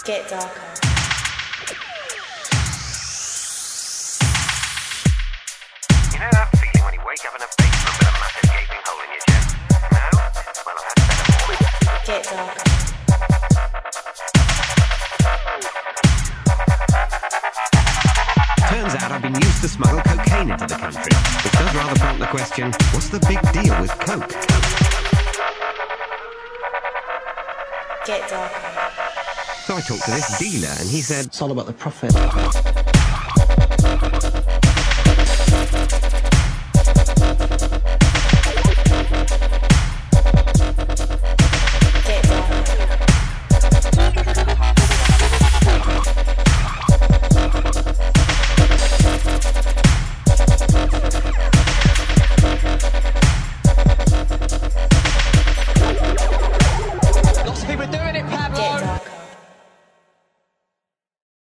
Get darker. You know that feeling when you wake up in a basement with a massive gaping hole in your chest? No? Well, I've had better mornings. Get darker. Turns out I've been used to smuggle cocaine into the country, which does rather prompt the question, what's the big deal with coke? Get darker. So I talked to this dealer and he said, It's all about the profit. Get darker. Lots of people are doing it, Pablo. Get